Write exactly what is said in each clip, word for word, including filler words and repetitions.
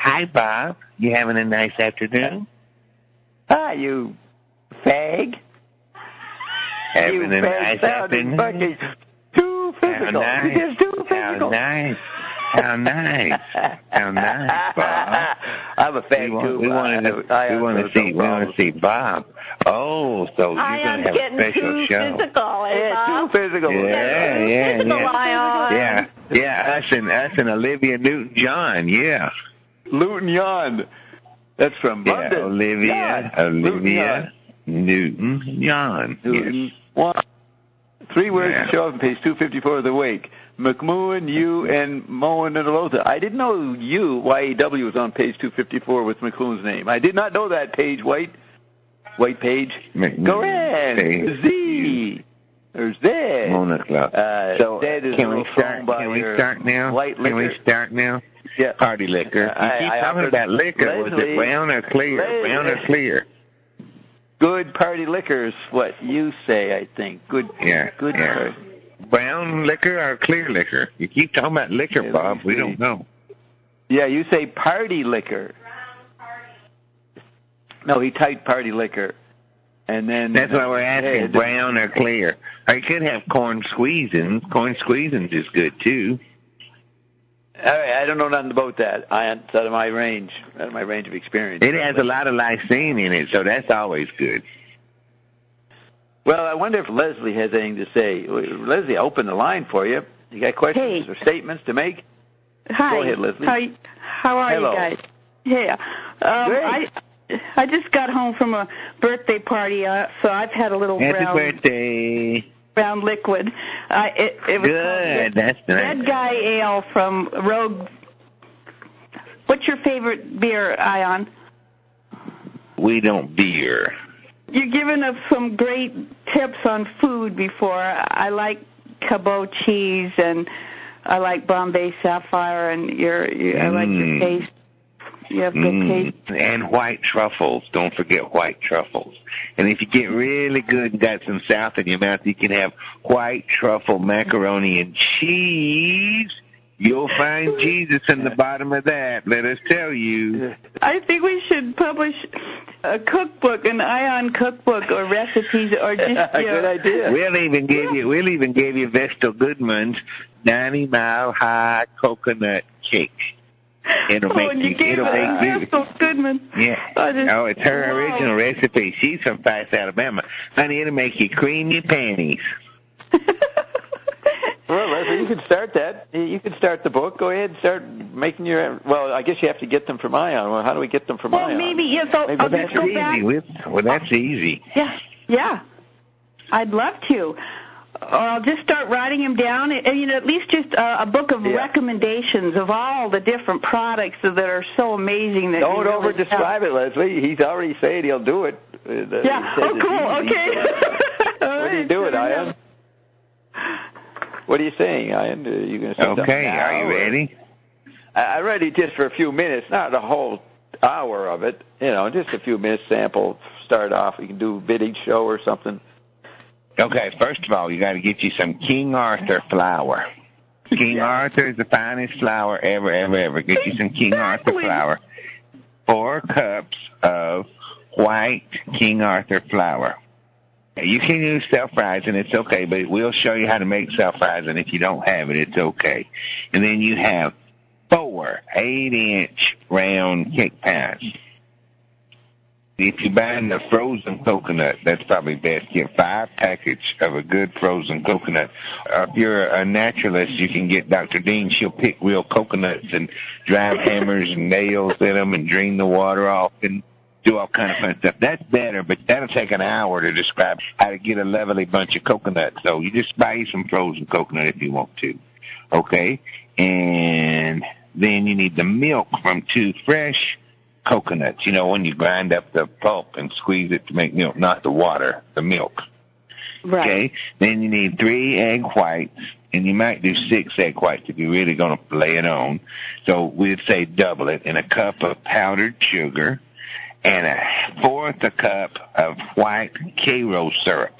Hi, Bob. You having a nice afternoon? Hi, you fag. Having you a nice afternoon? Bucky. Too physical. How nice. You're just too How physical. nice. How nice. How nice, Bob. I'm a fag, we want, too. We want to, I, we I want to see, we want to see Bob. Oh, so you're going to have a special too show. Physical, eh, yeah, Bob? too physical. Yeah, too yeah, physical, yeah. Ion. Yeah, yeah, us and, us and Olivia Newton-John, yeah. Luton Yon. That's from Yeah, London. Olivia, John. Olivia Newton-John. Newton. Yes. One. Three words Yeah. to show up on page two fifty-four of the Wake. McMoon, you, and Moen and Alotha. I didn't know you, Y A W, was on page two fifty-four with McClune's name. I did not know that, Page White. White Page. McMoon. Go ahead. Page. Z. There's Zed. Mona Club. Uh, So, Zed is can a we little start, phone by can we your start now? White Can we liquor. start now? Yeah. Party liquor. Uh, You I- keep I talking offered about liquor. Was Leslie- it brown or clear? Leslie- Brown or clear? Good party liquor is what you say, I think. Good. Yeah. Good yeah. party. Brown liquor or clear liquor? You keep talking about liquor, Yeah, Bob. We see. don't know. Yeah, you say party liquor. No, he typed party liquor. And then That's why we're asking, yeah, brown or clear. Or you could have corn squeezins. Corn squeezins is good, too. All right, I don't know nothing about that. I It's out of my range, out of my range of experience. It has a lot of lysine in it, so that's always good. Well, I wonder if Leslie has anything to say. Leslie, I opened the line for you. You got questions Hey. or statements to make? Hi. Go ahead, Leslie. How, how are Hello. you guys? Yeah. Um, Great. I I just got home from a birthday party, uh, so I've had a little Happy brown, birthday. brown liquid. I it, it was Good. called That's Red nice. Guy Ale from Rogue. What's your favorite beer, Ion? We don't beer. You've given us some great tips on food before. I like Cabot cheese, and I like Bombay Sapphire, and your, your I like your Mm. taste. You have good Mm. taste. And white truffles. Don't forget white truffles. And if you get really good and got some south in your mouth, you can have white truffle macaroni and cheese. You'll find Jesus in the bottom of that, let us tell you. I think we should publish a cookbook, an Ion cookbook, or recipes, or just you know, Good idea. We'll even give you we'll even give you Vestal Goodman's ninety mile high coconut cake. It'll oh, make and you you gave it'll it make you Vestal Goodman. Yeah. I just- Oh, it's her wow. original recipe. She's from Fife, Alabama. Honey, it'll make you cream your panties. Well, Leslie, you can start that. You can start the book. Go ahead and start making your... Well, I guess you have to get them from Ion. Well, how do we get them from Well, Ion? maybe yes. I'll, Maybe I'll That's just go easy. back. With, well, that's easy. Yeah, yeah. I'd love to. Or I'll just start writing them down. And, you know, at least just a, a book of Yeah. recommendations of all the different products that are so amazing. That Don't you really over-describe it, Leslie. He's already saying he'll do it. Uh, have. Yeah. he said Oh, it's cool. easy. Okay. What are you doing, Ion? What are you saying, Ion? Are you going to say something Okay, now, are you or- ready? I- I'm ready just for a few minutes, not the whole hour of it. You know, just a few minutes sample. Start off. We can do a bit each show or something. Okay, first of all, you got to get you some King Arthur flour. King Yeah. Arthur is the finest flour ever, ever, ever. Get you some King Arthur Exactly. flour. Four cups of white King Arthur flour. You can use self-rising, it's okay, but we'll show you how to make self-rising. If you don't have it, it's okay. And then you have four eight-inch round cake pans. If you're buying the frozen coconut, that's probably best. Get five packets of a good frozen coconut. Uh, if you're a naturalist, you can get Doctor Dean. She'll pick real coconuts and drive hammers and nails in them and drain the water off and do all kind of fun stuff. That's better, but that'll take an hour to describe how to get a lovely bunch of coconuts. So you just buy you some frozen coconut if you want to. Okay? And then you need the milk from two fresh coconuts. You know, when you grind up the pulp and squeeze it to make milk, not the water, the milk. Right. Okay? Then you need three egg whites, and you might do six egg whites if you're really going to lay it on. So we'd say double it, and a cup of powdered sugar, and a fourth a cup of white Karo syrup.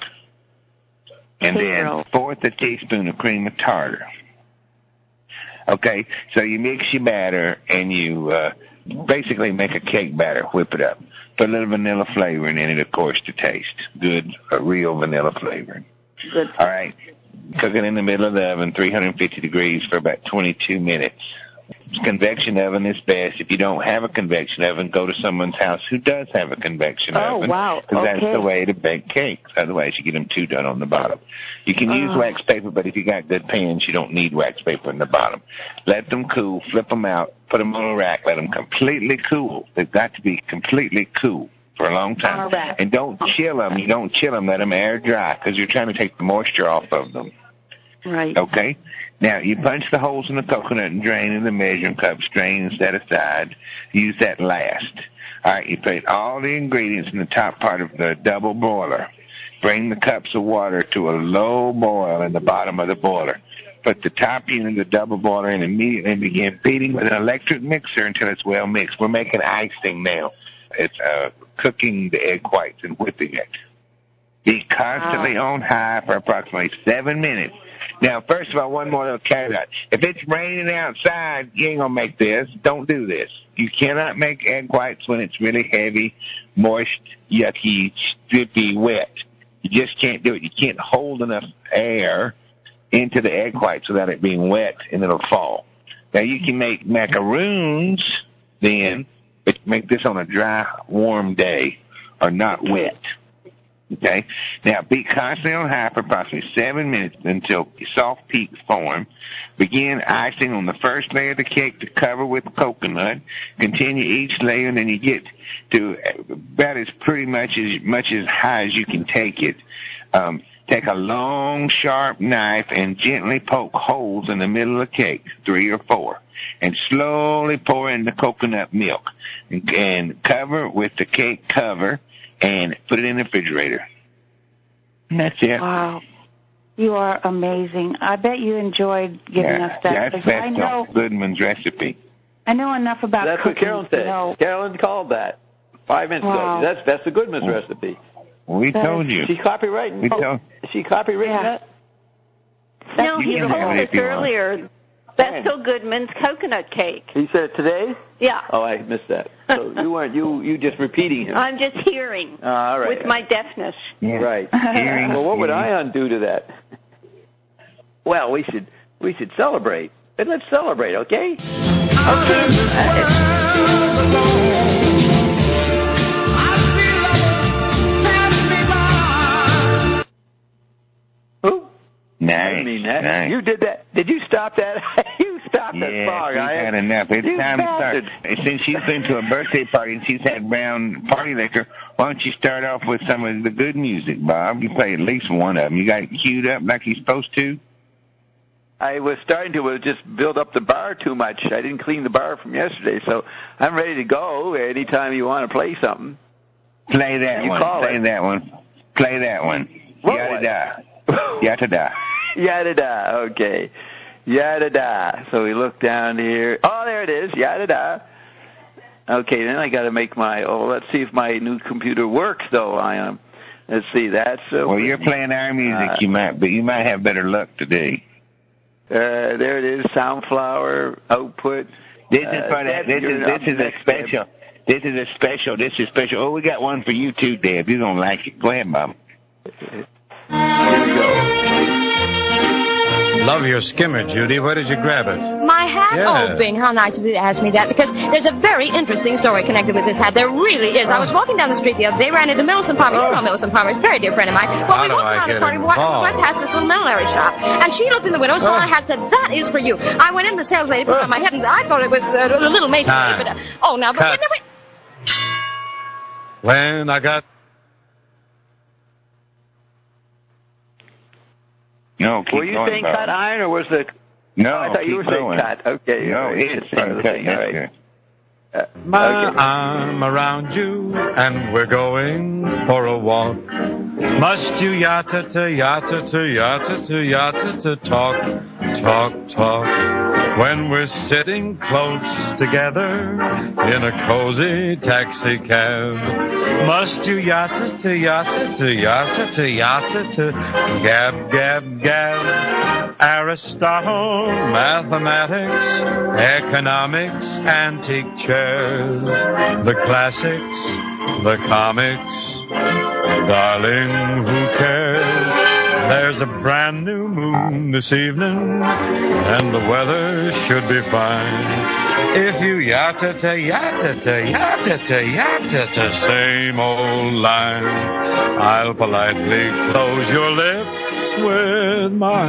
And Karo. then fourth a teaspoon of cream of tartar. Okay, so you mix your batter and you uh, basically make a cake batter, whip it up. Put a little vanilla flavoring in it, of course, to taste. Good, a real vanilla flavoring. Good. All right. Cook it in the middle of the oven, three hundred fifty degrees for about twenty-two minutes. Convection oven is best. If you don't have a convection oven, go to someone's house who does have a convection oh, oven. Oh, wow. Because okay. that's the way to bake cakes. Otherwise, you get them too done on the bottom. You can uh. use wax paper, but if you got good pans, you don't need wax paper in the bottom. Let them cool, flip them out, put them on a rack, let them completely cool. They've got to be completely cool for a long time. And don't chill them. You don't chill them. Let them air dry because you're trying to take the moisture off of them. Right. Okay? Now, you punch the holes in the coconut and drain in the measuring cup. Strain and set aside. Use that last. All right, you put all the ingredients in the top part of the double boiler. Bring the cups of water to a low boil in the bottom of the boiler. Put the top end of the double boiler in immediately and begin beating with an electric mixer until it's well mixed. We're making icing now. It's uh, cooking the egg whites and whipping it. Be constantly wow. on high for approximately seven minutes. Now, first of all, one more little caveat. If it's raining outside, you ain't going to make this. Don't do this. You cannot make egg whites when it's really heavy, moist, yucky, drippy, wet. You just can't do it. You can't hold enough air into the egg whites without it being wet, and it'll fall. Now, you can make macaroons then, but make this on a dry, warm day or not wet. Okay? Now, beat constantly on high for approximately seven minutes until soft peaks form. Begin icing on the first layer of the cake to cover with coconut. Continue each layer, and then you get to about as pretty much as much as high as you can take it. Um, take a long, sharp knife and gently poke holes in the middle of the cake, three or four, and slowly pour in the coconut milk. And, and cover with the cake cover and put it in the refrigerator. And that's it. Wow. You are amazing. I bet you enjoyed giving yeah, us that. Yeah, that's I know Goodman's recipe. I know enough about That's cooking. what Carolyn said. No. Carolyn called that five minutes wow. ago. That's, that's the Goodman's well, recipe. We that told is, you. She's copywriting. We told. Is she copywritten yeah. that? No, he told us earlier. That's Bill Goodman's coconut cake. He said it today? Yeah. Oh, I missed that. So you weren't you you just repeating him. I'm just hearing. Uh, all right. With my deafness. Yeah. Right. Hearing. Well, what would hearing. I undo to that? Well, we should we should celebrate. And let's celebrate, okay? Okay. Who? Nice. I mean that. Nice. You did that. Did you stop that? You stopped that yeah, song. she's I had enough. It's you time bastard. to start. Since she's been to a birthday party and she's had brown party liquor, why don't you start off with some of the good music, Bob? You play at least one of them. You got it queued up like you're supposed to? I was starting to uh, just build up the bar too much. I didn't clean the bar from yesterday, so I'm ready to go anytime you want to play something. Play that you one. Call Play it. that one. Play that one. What Yada one? da. Yada da. Yada da. Okay. Yada da. So we look down here. Oh, there it is. Yada da. Okay, then I got to make my. Oh, let's see if my new computer works though. I am. Um, let's see. That's. Uh, well, you're playing our music. Uh, you might, but you might have better luck today. Uh, there it is. Soundflower output. This is uh, for that. This is this is a special. This is a special. This is special. Oh, we got one for you too, Deb. You're gonna like it. Go ahead, Bob. Here we go. Love your skimmer, Judy. Where did you grab it? My hat? Yeah. Oh, Bing, how nice of you to ask me that, because there's a very interesting story connected with this hat. There really is. I was walking down the street the other day, ran into Millicent Palmer. You know Millicent Palmer, a very dear friend of mine. Well, How we do walked I around get the party, we walked involved? right past this little millinery shop, and she looked in the window, saw Oh. a hat, said, that is for you. I went in, the sales lady put it on my head, and I thought it was uh, a little mason. Time. But, uh, oh, now, but Cut. wait, wait. When I got... No, keep Were you going, saying Bob. cut iron or was the? No, oh, I thought keep you were saying going. cut. Okay. No, right. it's Same cut. thing. All That's right. good. My Uh, okay. arm around you, and we're going for a walk. Must you yatta to yatta to yatta to yatta to talk, talk, talk when we're sitting close together in a cozy taxi cab? Must you yatta to yatta to yatta to yatta to gab, gab, gab? Aristotle, mathematics, economics, antique chairs, the classics, the comics. Darling, who cares? There's a brand new moon this evening, and the weather should be fine. If you yatta to yatta to yatta to yatta to same old line, I'll politely close your lips with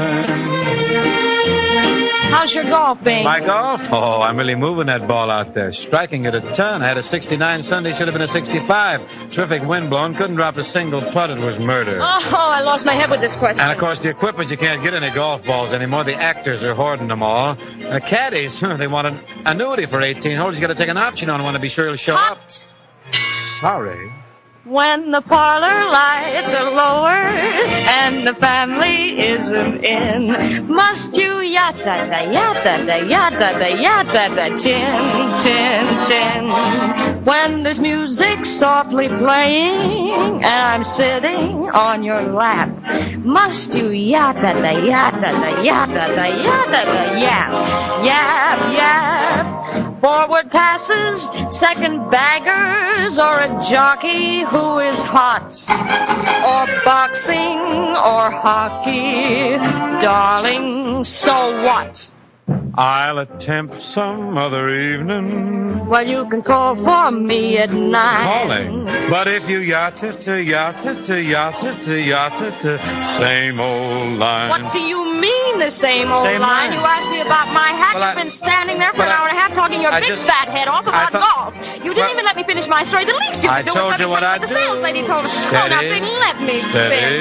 mine. How's your golf, Bing? My golf? Oh, I'm really moving that ball out there. Striking it a ton. I had a sixty-nine Sunday, should have been a sixty-five. Terrific wind blowing. Couldn't drop a single putt. It was murder. Oh, I lost my head with this question. And, of course, the equipment, you can't get any golf balls anymore. The actors are hoarding them all. And the caddies, they want an annuity for eighteen holes. You got to take an option on one to be sure he'll show Hot. up. Sorry. When the parlor lights are lowered and the family isn't in, must you yatta da yatta da yatta da yatta da chin, chin, chin. When there's music softly playing and I'm sitting on your lap, must you yatta da yatta da yatta da yatta da yap, yap, yap. Forward passes, second baggers, or a jockey who is hot, or boxing or hockey, darling, so what? I'll attempt some other evening. Well, you can call for me at nine. Calling. But if you yatta to yatta to yatta to yatta to same old line. What do you mean, the same old Same line? line. You asked me about my hat. Well, You've I- been standing there for but an hour and a half talking your I big just- fat head off about I thought- golf. You didn't Well, even let me finish my story. The least you I could do told was let you me what finish I'd what the do. sales lady told us. Oh, now, Steady. Bing, let me Steady.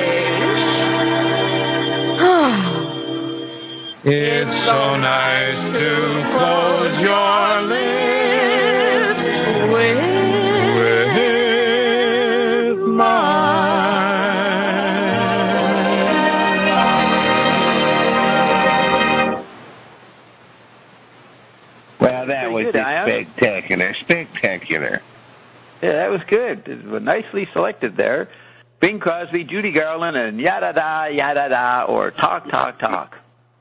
finish. It's so nice to close your lips with mine. Well, that Pretty was good, Ion. spectacular, spectacular. Yeah, that was good. It was nicely selected there. Bing Crosby, Judy Garland, and yada da, yada da, or talk, talk, talk.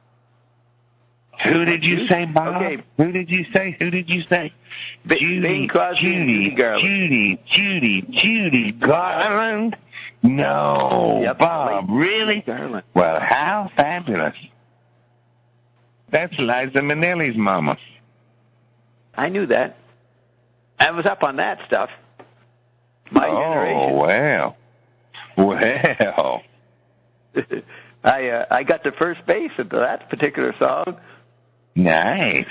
Who did you say, Bob? Okay. Who did you say? Who did you say? B- Judy, Bing Crosby, Judy, Judy Garland. Judy, Judy, Judy Garland? No, Yep. Bob, really? Garland. Well, how fabulous. That's Liza Minnelli's mama. I knew that. I was up on that stuff. My oh, generation. well. Well. I uh, I got to first base at that particular song. Nice.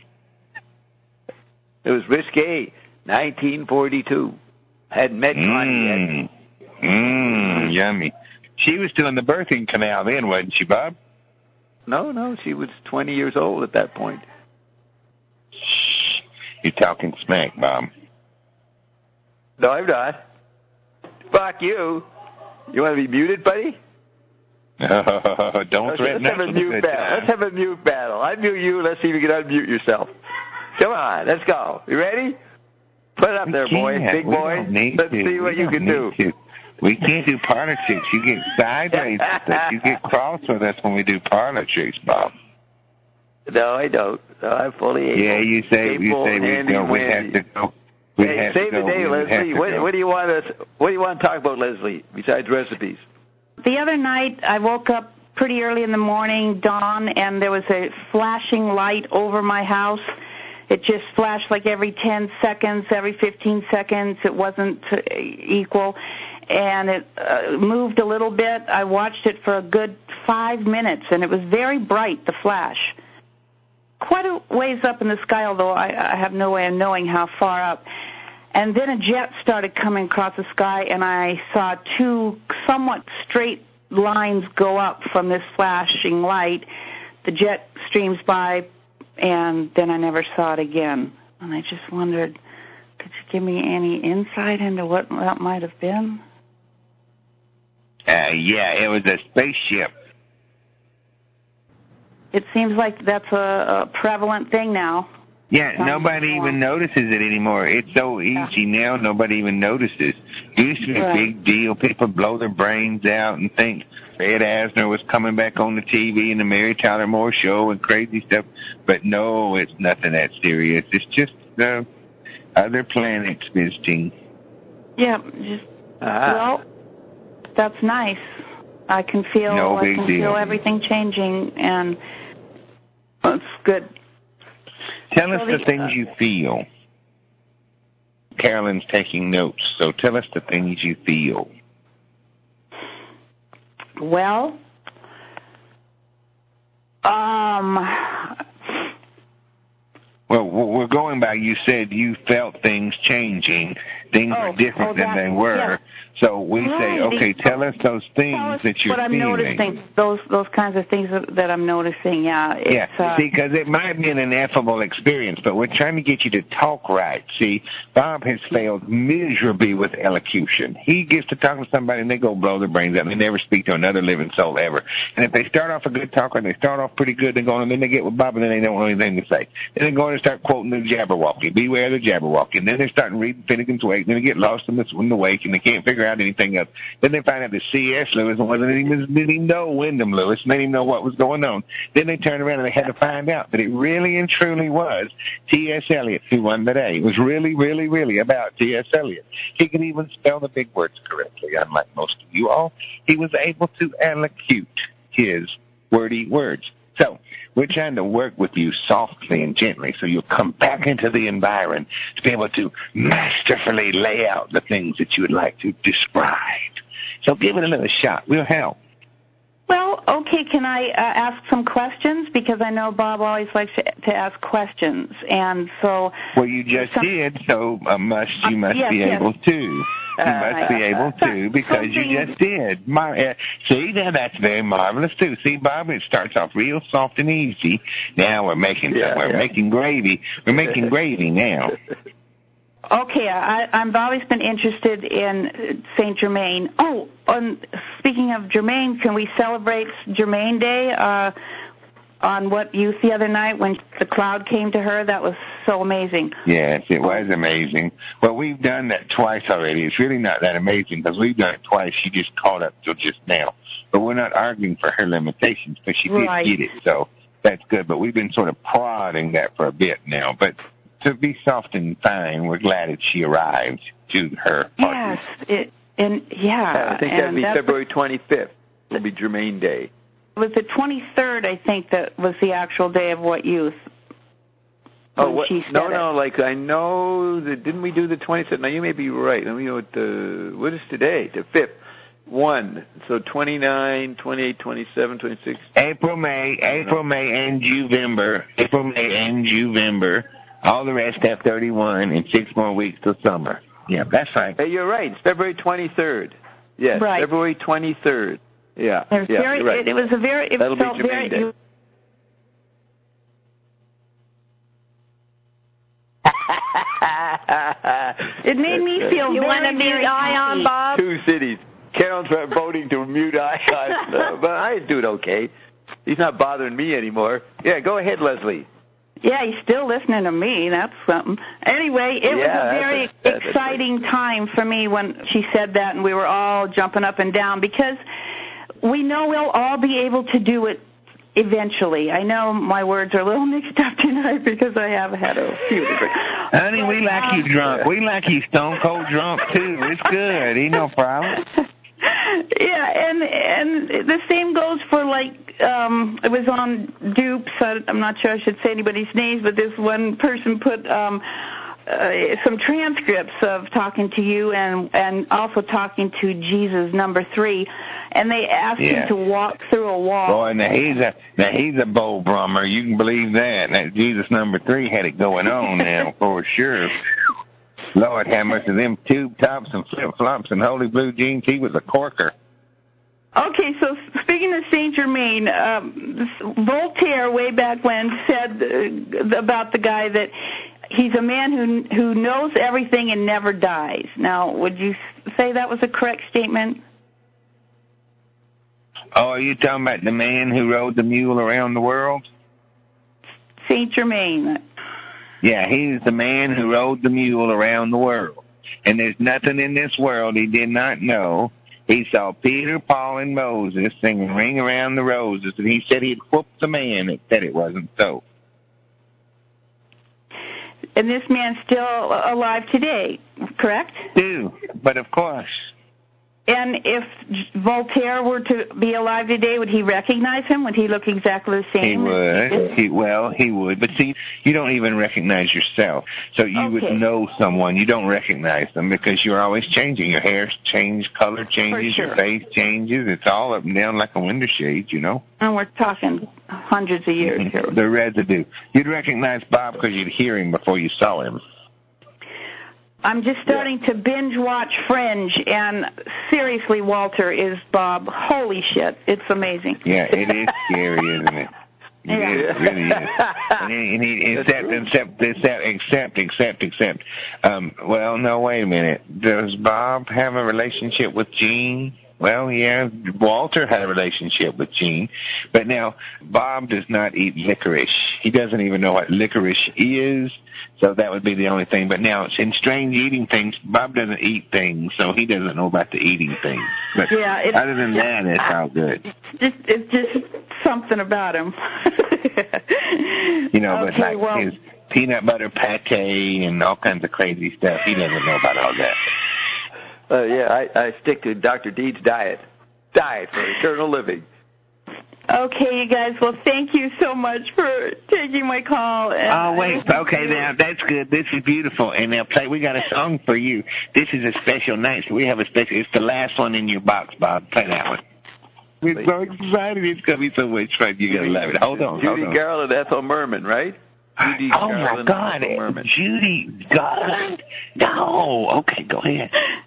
It was risque, nineteen forty-two. Hadn't met Connie yet. Mmm. Mmm, yummy. She was still in the birthing canal then, wasn't she, Bob? No, no, she was twenty years old at that point. Shh. You're talking smack, Bob. No, I'm not. Fuck you. You want to be muted, buddy? Oh, don't Okay, threaten let's have us a with mute good battle. time. Let's have a mute battle. Unmute you. Let's see if you can unmute yourself. Come on, let's go. You ready? Put it up there, boy. can't. Big We boy. don't need Let's to. see what We you don't can do. need to. We can't do politics. You get sideways with us. You get cross with us when we do politics, Bob. No, I don't. No, I'm fully able. Yeah, you say you Able, say we handy, go. We windy. have to go. We Hey, have to save go. the day, we would have Leslie. to What, go. what do you want us? What do you want to talk about, Leslie? Besides recipes? The other night, I woke up pretty early in the morning, dawn, and there was a flashing light over my house. It just flashed like every ten seconds, every fifteen seconds. It wasn't uh, equal. And it uh, moved a little bit. I watched it for a good five minutes, and it was very bright, the flash. Quite a ways up in the sky, although I, I have no way of knowing how far up. And then a jet started coming across the sky, and I saw two somewhat straight lines go up from this flashing light. The jet streams by, and then I never saw it again. And I just wondered, could you give me any insight into what that might have been? Uh, yeah, it was a spaceship. It seems like that's a, a prevalent thing now. Yeah, nobody even notices it anymore. It's so easy now, nobody even notices. It used to be a big deal. People blow their brains out and think Ed Asner was coming back on the T V and the Mary Tyler Moore Show and crazy stuff. But no, it's nothing that serious. It's just uh, other planets visiting. Yeah, just, well, that's nice. I can feel, no I big can deal. feel everything changing, and it's good. Tell us so the, the things uh, you feel. Carolyn's taking notes, so tell us the things you feel. Well, um... Well, we're going by, you said you felt things changing. Things oh, are different oh, than that, they were. Yeah. So we right. say, okay, tell us those things tell us that you're what I'm feeling. noticing, those those kinds of things that, that I'm noticing, yeah. It's, yeah, uh, see, because it might be an ineffable experience, but we're trying to get you to talk right. See, Bob has failed miserably with elocution. He gets to talk to somebody and they go blow their brains out and they never speak to another living soul ever. And if they start off a good talker and they start off pretty good, they go on and then they get with Bob and then they don't know anything to say. Then they go on and start quoting the Jabberwocky, beware the Jabberwocky. And then they're starting reading Finnegan's Wake, and then they get lost in the, in the wake and they can't figure out anything else. Then they find out that C S. Lewis wasn't even, didn't even know Wyndham Lewis, and they didn't even know what was going on. Then they turned around and they had to find out that it really and truly was T S. Eliot who won the day. It was really, really, really about T S. Eliot. He could even spell the big words correctly, unlike most of you all. He was able to elocute his wordy words. So we're trying to work with you softly and gently so you'll come back into the environment to be able to masterfully lay out the things that you would like to describe. So give it another shot. We'll help. Well, okay, can I uh, ask some questions? Because I know Bob always likes to, to ask questions. And so... Well, you just some, did, so uh, must you must uh, yes, be yes. able to. You must be able to because you just did. Mar- uh, see, now that's very marvelous, too. See, Bob, it starts off real soft and easy. Now we're making yeah, some, we're yeah. making gravy. We're making gravy now. Okay, I, I've always been interested in Saint Germain. Oh, on, speaking of Germain, can we celebrate Germain Day uh, on What Youth the other night when the cloud came to her? That was so amazing. Yes, it was amazing. Well, we've done that twice already. It's really not that amazing because we've done it twice. She just caught up till just now. But we're not arguing for her limitations because she did right. get it, so that's good. But we've been sort of prodding that for a bit now. But to be soft and fine, we're glad that she arrived to her party. Yes, it, and yeah. I think that'd be February twenty-fifth. It'll be Germain Day. It was the twenty-third, I think, that was the actual day of What Youth. Oh, what, she said no, it. no, like I know that, didn't we do the twenty-third? Now, you may be right. Let me know what the, what is today? The fifth. One. So twenty-nine, twenty-eight, twenty-seven, twenty-six. April, May, April, May, and Juvember. April, May, and Juvember. All the rest have thirty-one and six more weeks till summer. Yeah, that's right. Hey, you're right. It's February twenty-third. Yes, right. February twenty-third. Yeah, it was yeah, very, you're right. It, it was a very, it That'll felt be Germain very... Day. You, it made me feel you very, want to mute Ion, Bob? Two cities. Carol's voting to mute Ion, uh, but I do it okay. He's not bothering me anymore. Yeah, go ahead, Leslie. Yeah, he's still listening to me. That's something. Anyway, it yeah, was a very that's a, that's exciting time for me when she said that, and we were all jumping up and down because we know we'll all be able to do it eventually. I know my words are a little mixed up tonight because I have had a few different... Honey, we like you drunk. We like you stone cold drunk, too. It's good. Ain't no problem. Yeah, and and the same goes for, like, um, it was on Dupes. I, I'm not sure I should say anybody's names, but this one person put um, uh, some transcripts of talking to you and, and also talking to Jesus, number three, and they asked yeah. him to walk through a wall. Boy, now he's a, now he's a bold brummer. You can believe that. Now, Jesus, number three, had it going on now, for sure. Lord have mercy, them tube tops and flip-flops and holy blue jeans, he was a corker. Okay, so speaking of Saint Germain, um, Voltaire way back when said uh, about the guy that he's a man who who knows everything and never dies. Now, would you say that was a correct statement? Oh, are you talking about the man who rode the mule around the world? Saint Germain. Yeah, he's the man who rode the mule around the world. And there's nothing in this world he did not know. He saw Peter, Paul, and Moses singing Ring Around the Roses, and he said he'd whooped the man that said it wasn't so. And this man's still alive today, correct? Do, but of course. And if Voltaire were to be alive today, would he recognize him? Would he look exactly the same? He would. He, well, he would. But see, you don't even recognize yourself. So you Okay. would know someone. You don't recognize them because you're always changing. Your hair changes, color changes, sure. your face changes. It's all up and down like a window shade, you know. And we're talking hundreds of years here. The residue. You'd recognize Bob because you'd hear him before you saw him. I'm just starting to binge watch Fringe, and seriously, Walter, is Bob. Holy shit, it's amazing. Yeah, it is scary, isn't it? Yeah. It really is. And he, and he, except, except, except, except, except, except, um, well, no, wait a minute. Does Bob have a relationship with Jean? Well, yeah, Walter had a relationship with Jean, but now Bob does not eat licorice. He doesn't even know what licorice is, so that would be the only thing. But now, in strange eating things, Bob doesn't eat things, so he doesn't know about the eating things. But Yeah, it- other than that, it's all good. Just, it's just something about him. You know, but Okay, like well- his peanut butter pate and all kinds of crazy stuff, he doesn't know about all that. Uh, yeah, I, I stick to Doctor Deed's diet. Diet for eternal living. Okay, you guys. Well, thank you so much for taking my call. And Oh, wait. Okay, now, that's good. This is beautiful. And now, play. We got a song for you. This is a special night, so we have a special. It's the last one in your box, Bob. Play that one. We're so excited. It's going to be so much fun. You're going to love it. Hold on, hold Judy on. Garland, Ethel Merman, right? Judy Oh, my Garland, God. Ethel Merman. Judy Garland? No. Okay, go ahead.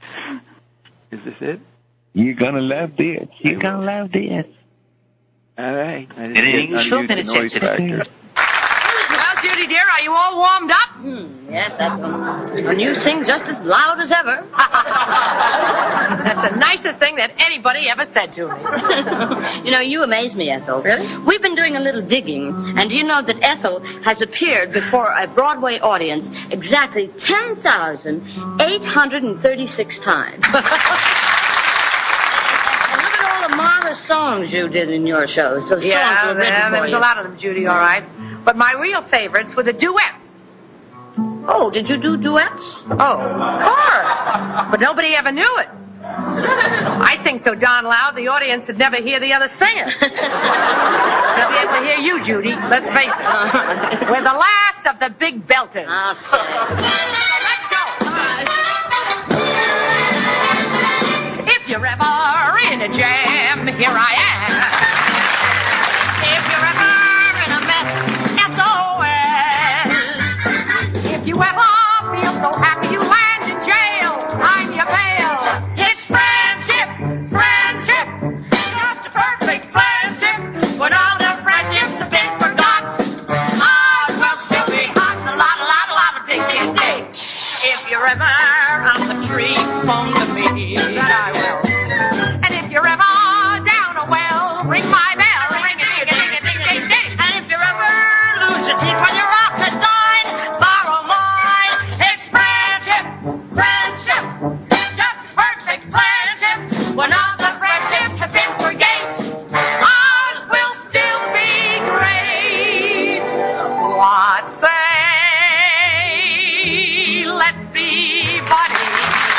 Is this it? You're going to love this. You're going to love this. All right. I It ain't didn't sure unmute that the it's noise sensitive. factor. Well, Judy, dear, are you all warmed up? Hmm, yes, Ethel. And you sing just as loud as ever. That's the nicest thing that anybody ever said to me. You know, you amaze me, Ethel. Really? We've been doing a little digging, and do you know that Ethel has appeared before a Broadway audience exactly ten thousand eight hundred thirty-six times. And look at all the marvelous songs you did in your shows. Those Yeah, songs were written there, for there was you. a lot of them, Judy, all right. But my real favorites were the duets. Oh, did you do duets? Oh, of course. But nobody ever knew it. I sing so darn loud, the audience would never hear the other singer. They'll be able to hear you, Judy. Let's face it. We're the last of the big belters. I'll say. Let's go. If you're ever in a jam, here I am. If you're ever in a mess, S O S. If you ever feel so happy you land in jail, I'm your bail. It's friendship, friendship, just a perfect friendship. When all the friendships have been forgot, ours will still be hot. A lot, a lot, a lot of dig, dig, dig. If you're ever on the tree, phone to me. That I will. And if you're ever down a well, ring my bell. Ring a ding a ding a ding ding ding. And if you ever lose your teeth when you're off to dine, borrow mine. It's friendship, friendship, just perfect friendship. When all the friendships have been forgate, ours will still be great. What say? Let's be buddies.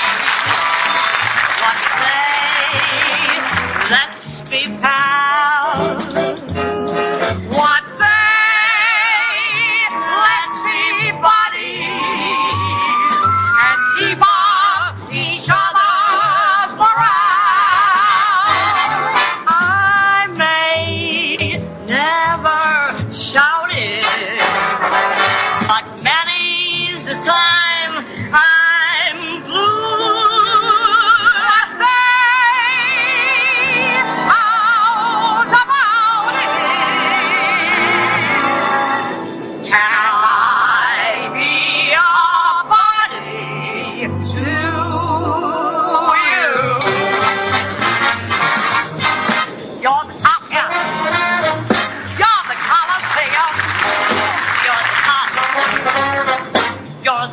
What say? Let's be pals. What say? Let's be buddies and keep up each other's morale. I may never shout it, but many's the time I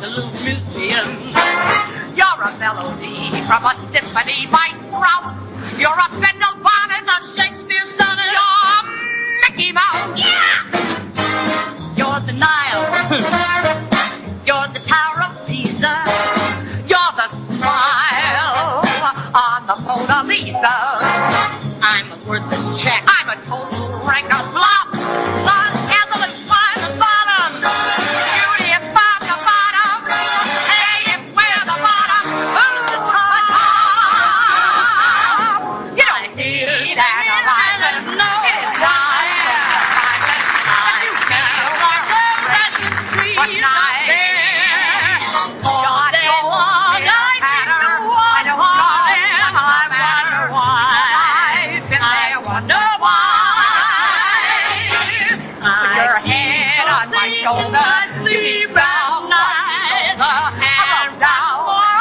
absolute museum. You're a melody from a symphony by Strauss. You're a Bendel bonnet, a Shakespeare sonnet. You're Mickey Mouse. Yeah! You're the Nile. You're the Tower of Pisa. You're the smile on the Mona Lisa. I'm a worthless check. I'm a total wreck, a flop. Son, Ethel is fine the bottom. Beauty is found the bottom. Hey, if we're the bottom, who's the top? You don't need that alignment. No, it's not. You can't watch the street but night. John, go on. I don't want them. I wonder why. I wonder why. Put your head on my shoulder. Sleep at night. And down.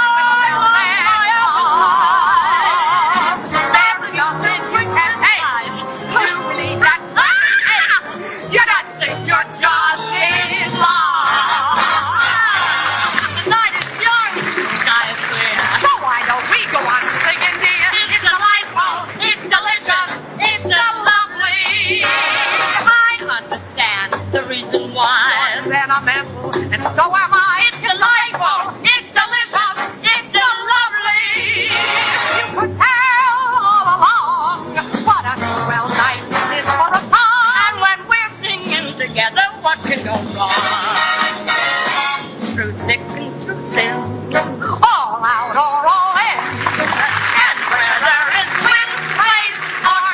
There's nothing you can taste. You believe that? You don't think you're just in love. The night is young. The sky is clear. So why don't we go on singing, dear? It's delightful. It's delicious. It's so lovely. I understand the reason why. You're sentimental, and so am I. It's delightful. It's delicious. It's so lovely. You could tell all along what a swell night this is for a song. And when we're singing together, what can go wrong? Through thick and through thin, all out or all in. And where there is wind, place, or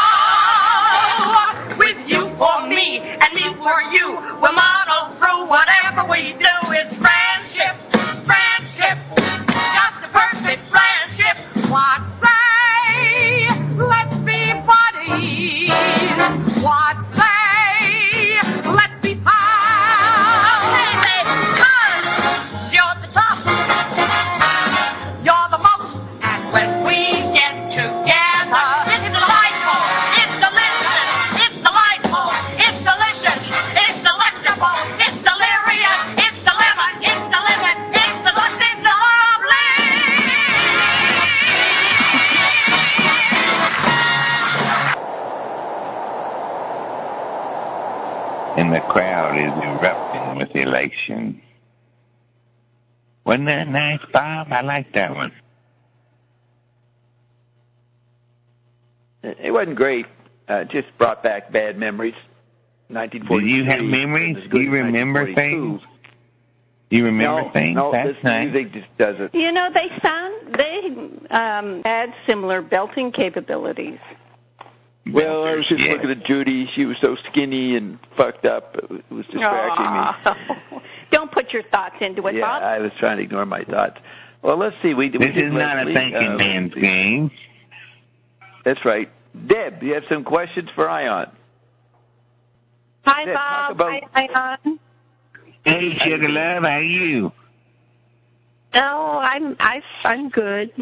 show, with you for me and me for you, we'll muddle through whatever we do. It's friendship, friendship, just a perfect friendship. What say? Let's be buddies. What say? Let's be pals. Hey, hey, cause you're the top. You're the most. And when we get together, it's delightful. It's delicious. It's delightful. It's delicious. It's delectable. It's delirious. It's delivered. It's delivered. It's delicious. It's lovely. And the crowd is erupting with elation. Wasn't that nice, Bob? I like that one. It wasn't great. Uh, just brought back bad memories. nineteen Do forty-three. you have memories? was Do good you in remember nineteen things? You remember No, things? no, That's this nice. music just doesn't. You know, they sound, they um, had similar belting capabilities. Well, I was just Yeah. looking at Judy. She was so skinny and fucked up. It was distracting me. Oh, don't put your thoughts into it, Yeah, Bob. I was trying to ignore my thoughts. Well, let's see. We, we This did is not a Leslie, thinking uh, man's game. That's right. Deb, you have some questions for Ion? Hi, Deb, talk Bob. about- Hi, Ion. Hey, Sugar Love, how are you? Oh, I'm I, I'm good.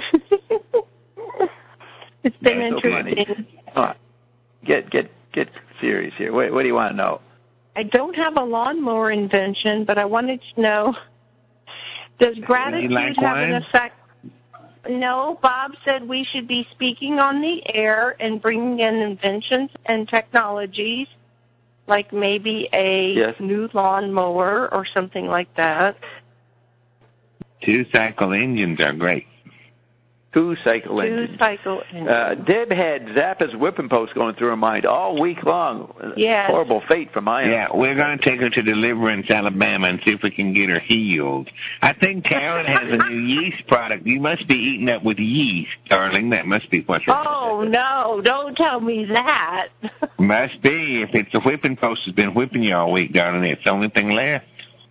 It's been That's so funny. interesting. Come on. Get get get serious here. What, what do you want to know? I don't have a lawnmower invention, but I wanted to know, does gratitude like have an one? effect? No, Bob said we should be speaking on the air and bringing in inventions and technologies, like maybe a Yes. new lawnmower or something like that. Two-cycle engines are great. Two cycle Two engines. cycle engines. Uh, Deb had Zappa's whipping post going through her mind all week long. Yes. Horrible fate for my Yeah, we're going to take her to Deliverance, Alabama, and see if we can get her healed. I think Karen has a new yeast product. You must be eating up with yeast, darling. That must be what's wrong. Oh, no, don't tell me that. Must be. If it's a whipping post has been whipping you all week, darling, it's the only thing left.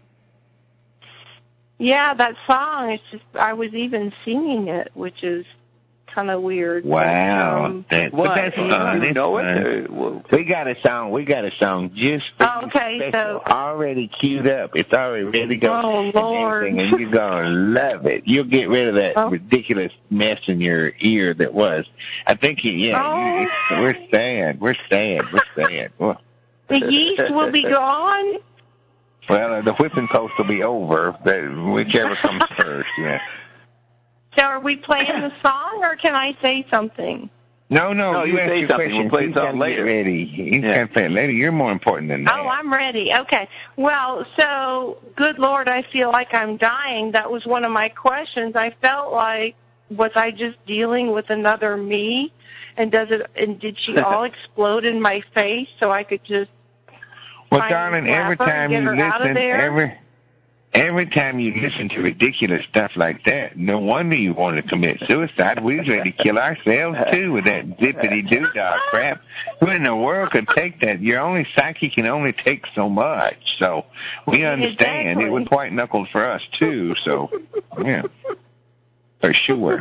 Yeah, that song, it's just, I was even singing it, which is kind of weird. Wow. Um, that, but Why? that's Do fun. you It's know fun. it? Or, well, We got a song. We got a song just for Oh, you okay, special, so- already queued up. It's already ready to go. Oh, and Lord. everything, And you're gonna love it. You'll get rid of that Oh. ridiculous mess in your ear that was. I think you, yeah. Oh. You, it's, we're sad. We're sad. We're sad. Well, The yeast will be gone? Well, uh, the whipping post will be over, but whichever comes first, yeah. So are we playing the song, or can I say something? No, no, No, you, you ask say your something. question. We'll play He's something gotta later. Get ready. He's Yeah. got to play it later. You're more important than that. Oh, I'm ready. Okay. Well, so, good Lord, I feel like I'm dying. That was one of my questions. I felt like, was I just dealing with another me? And does it? And did she all explode in my face so I could just Well, find darling, a every slapper and time get you her out of listen, there? every every time you listen to ridiculous stuff like that, no wonder you want to commit suicide. We was ready to kill ourselves too with that zippity doo dah crap. Who in the world could take that? Your only psyche can only take so much. So we understand. Exactly. It was white knuckles for us too. So yeah, for sure.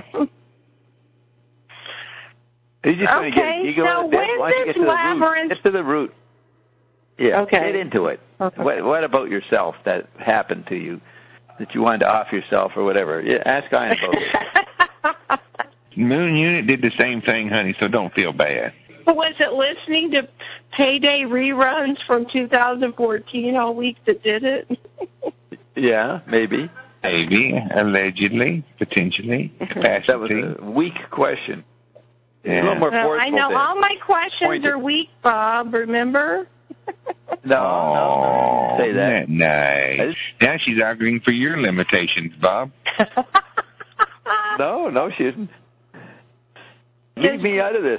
You just want to Okay, get, you go so to bed. when Why don't you this get to the root? labyrinth- Get to the root. Yeah, Okay. get into it. Okay. What, what about yourself that happened to you, that you wanted to off yourself or whatever? Yeah, ask Ian about it. Moon Unit did the same thing, honey, so don't feel bad. Was it listening to Payday reruns from two thousand fourteen all week that did it? Yeah, maybe. Maybe, allegedly, potentially, capacity. That was a weak question. A Yeah. little more Well, forceful I know there. all my questions Pointed. are weak, Bob, remember? No, Oh, no, say that. isn't that nice. Now she's arguing for your limitations, Bob. No, no, she isn't. Leave me out of this.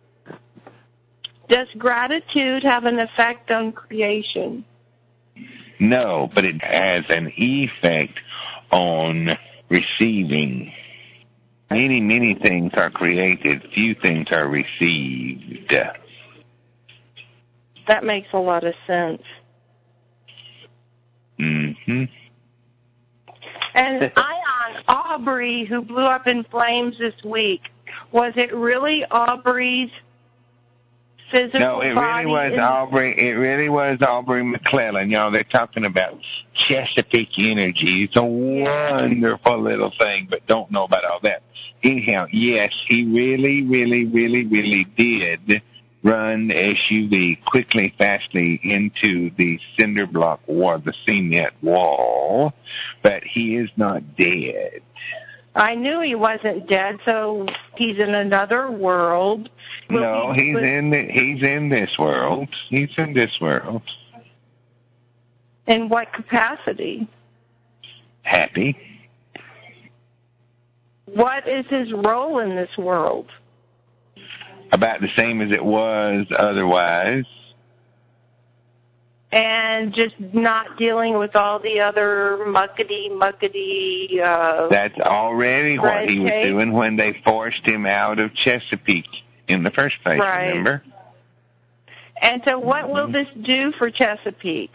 Does gratitude have an effect on creation? No, but it has an effect on receiving. Many, many things are created. Few things are received. That makes a lot of sense. Mm-hmm. And Ion, Aubrey, who blew up in flames this week, was it really Aubrey's physical No, it body? really was in- Aubrey. It really was Aubrey McClellan. You know, they're talking about Chesapeake Energy. It's a wonderful little thing, but don't know about all that. Anyhow, yes, he really, really, really, really did run the S U V quickly, fastly into the cinder block wall, the cement wall, but he is not dead. I knew he wasn't dead, so he's in another world. Will No, he- he's will- in the, he's in this world. He's in this world. In what capacity? Happy. What is his role in this world? About the same as it was otherwise. And just not dealing with all the other muckety, muckety, uh... That's already what red he was tape? doing when they forced him out of Chesapeake in the first place, Right. remember? And so what will this do for Chesapeake?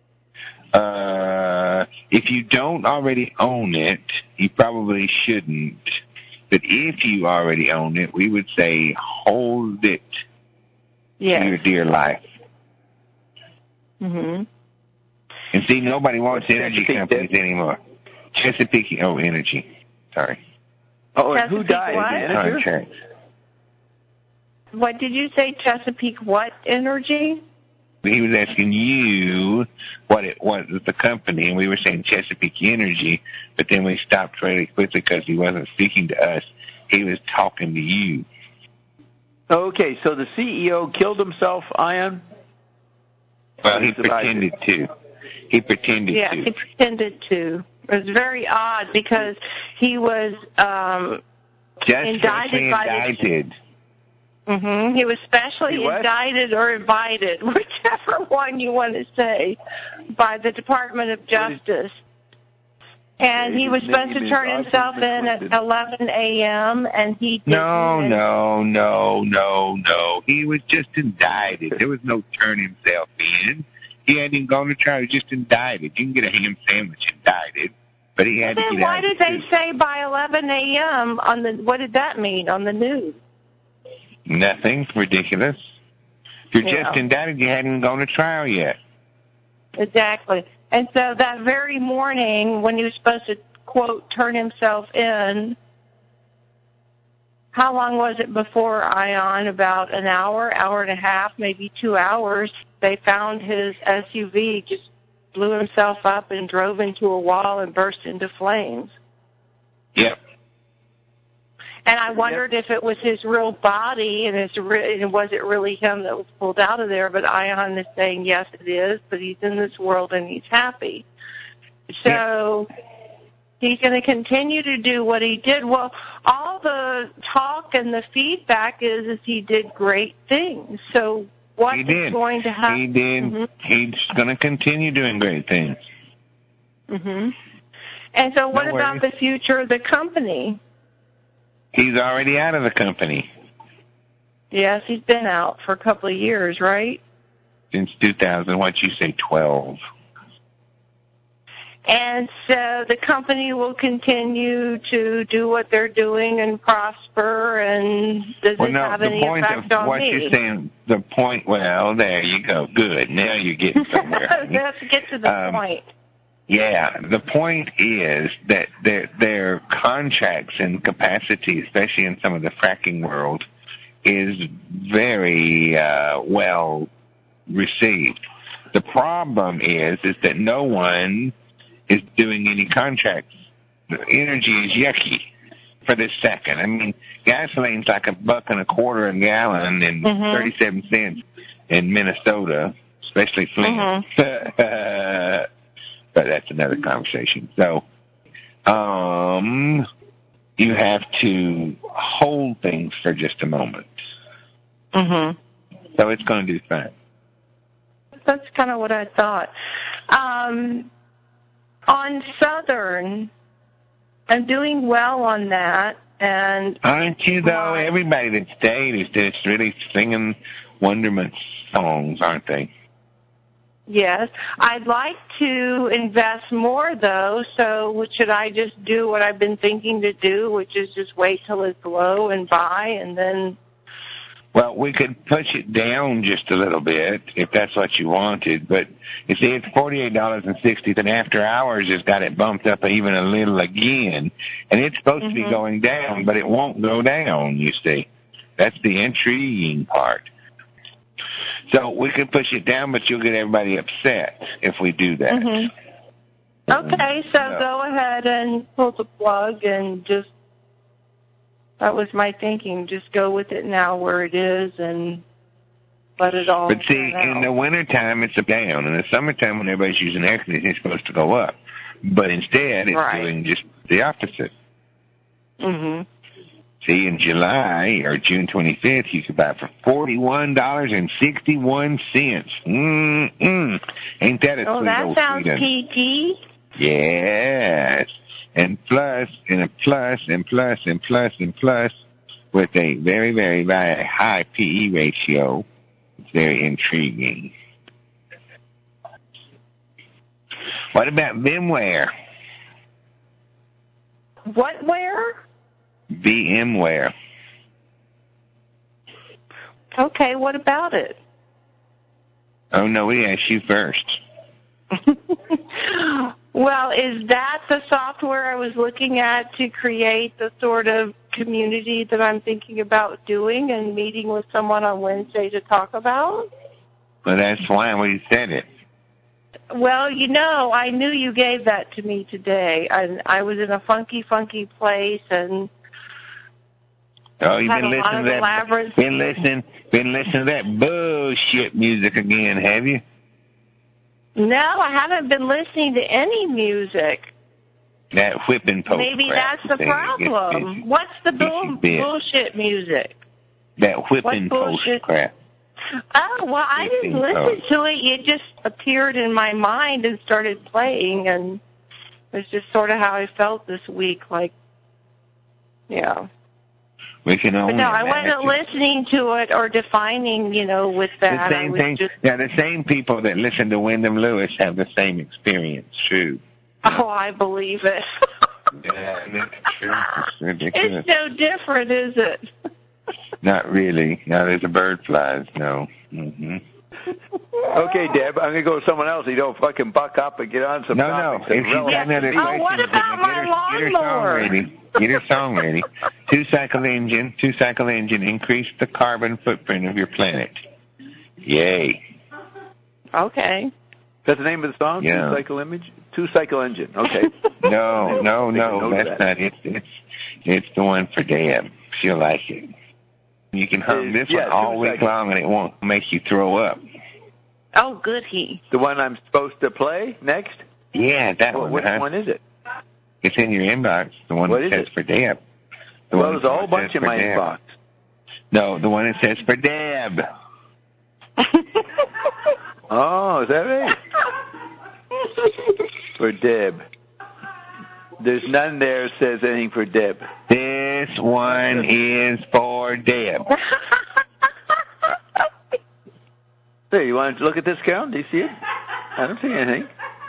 Uh, if you don't already own it, you probably shouldn't. But if you already own it, we would say hold it Yes. to your dear life. Mm-hmm. And see, nobody wants What's energy Chesapeake companies did? anymore. Chesapeake, oh, energy. Sorry. Oh, and who Chesapeake died? what? The manager? Contracts. What did you say, Chesapeake what energy? He was asking you what it was the company, and we were saying Chesapeake Energy, but then we stopped really quickly because he wasn't speaking to us. He was talking to you. Okay, so the C E O killed himself, Ion? Well, he He survived pretended to. He pretended Yeah, to. he pretended to. It was very odd because he was um, Just indicted freshly by the- indicted. hmm He was specially He what? indicted or invited, whichever one you want to say, by the Department of Justice. And he was His supposed name to is turn Oswald himself in at McClinton. eleven a.m. and he didn't. No, and- no, no, no, no. He was just indicted. There was no turn himself in. He hadn't even gone to trial. He was just indicted. You can get a ham sandwich indicted, but he had to Then get why out. did of they the say by eleven a.m. on the? What did that mean on the news? Nothing. Ridiculous. If you're Yeah. just indicted, you hadn't gone to trial yet. Exactly. And so that very morning, when he was supposed to quote turn himself in, how long was it before Ion? About an hour, hour and a half, maybe two hours. They found his S U V just blew himself up and drove into a wall and burst into flames. Yep. And I wondered yep. if it was his real body and, his re- and was it really him that was pulled out of there. But Ion is saying, yes, it is, but he's in this world and he's happy. So yep. he's going to continue to do what he did. Well, all the talk and the feedback is, is he did great things. So what he is did. going to happen? He did. Mm-hmm. He's going to continue doing great things. Mm-hmm. And so what no about worries. the future of the company? He's already out of the company. Yes, he's been out for a couple of years, right? Since two thousand, what you say, twelve. And so the company will continue to do what they're doing and prosper, and does well, it no, have the any point effect of on what me? you're saying, the point, well, there you go. Good. Now you're getting somewhere. Let's get to the um, point. Yeah, the point is that their, their contracts and capacity, especially in some of the fracking world, is very uh, well received. The problem is, is that no one is doing any contracts. The energy is yucky for this second. I mean, gasoline's like a buck and a quarter a gallon and mm-hmm. thirty-seven cents in Minnesota, especially Flint. Mm-hmm. But that's another conversation. So, um, you have to hold things for just a moment. Mm-hmm. So it's going to do fine. That's kind of what I thought. Um, on Southern, I'm doing well on that. And aren't you, though? My, Everybody that stayed is just really singing wonderment songs, aren't they? Yes. I'd like to invest more, though, so should I just do what I've been thinking to do, which is just wait till it's low and buy and then... Well, we could push it down just a little bit if that's what you wanted, but you see, it's forty-eight dollars and sixty cents, and after hours has got it bumped up even a little again, and it's supposed mm-hmm. to be going down, but it won't go down, you see. That's the intriguing part. So we can push it down, but you'll get everybody upset if we do that. Mm-hmm. Okay, so no. go ahead and pull the plug and just, that was my thinking, just go with it now where it is and let it all But see, out. in the wintertime, it's a down. In the summertime, when everybody's using air conditioning, it's supposed to go up. But instead, it's right. doing just the opposite. Mm-hmm. See, in July or June twenty-fifth, you could buy for forty-one dollars and sixty-one cents. Mm-mm. Ain't that a oh, sweet that old sounds freedom? P G. Yes. And plus, and a plus, and plus, and plus, and plus, with a very, very, very high P E ratio. It's very intriguing. What about VMware? What where? VMware. Okay, what about it? Oh, no, we asked you first. Well, is that the software I was looking at to create the sort of community that I'm thinking about doing and meeting with someone on Wednesday to talk about? Well, that's why we said it. Well, you know, I knew you gave that to me today. I, I was in a funky, funky place, and oh, you've been listening to that? Elaborate... Been listening, been listening to that bullshit music again, have you? No, I haven't been listening to any music. That whipping post Maybe crap that's the thing. problem. It's, What's the bull, it's bullshit music? That whipping post crap. Oh, well, I didn't listen to it. It just appeared in my mind and started playing, and it's just sort of how I felt this week. Like, yeah. We can only but no, I imagine. wasn't listening to it or defining, you know, with that. The same I was thing. just... Yeah, the same people that listen to Wyndham Lewis have the same experience, too. Oh, I believe it. Yeah, that's true. It's ridiculous. It's no different, is it? Not really. Not as a bird flies, no. Mm-hmm. Okay, Deb, I'm going to go to someone else. You don't fucking buck up and get on some No, topics. no. If she's got another oh, question, what about my get her, lawnmower? Get her song ready. Get her song ready. Two-cycle engine, two-cycle engine, increase the carbon footprint of your planet. Yay. Okay. That's the name of the song? Yeah. Two Cycle Image? Two Cycle Engine. Okay. No, no, Make a no, note of that's that. not. It's it's it's the one for Deb. She'll like it. You can hum Uh, this yeah, one all Two week Cycle. long, and it won't make you throw up. Oh, goody. The one I'm supposed to play next? Yeah, that Well, one. which huh? one is it? It's in your inbox. The one What that is says it? for Deb. The Well, one there's a whole that bunch says in for my Deb. inbox. No, the one that says for Deb. Oh, is that right? For Deb. There's none there that says anything for Deb. This one is for Deb. Hey, you want to look at this, Carol? Do you see it? I don't see anything.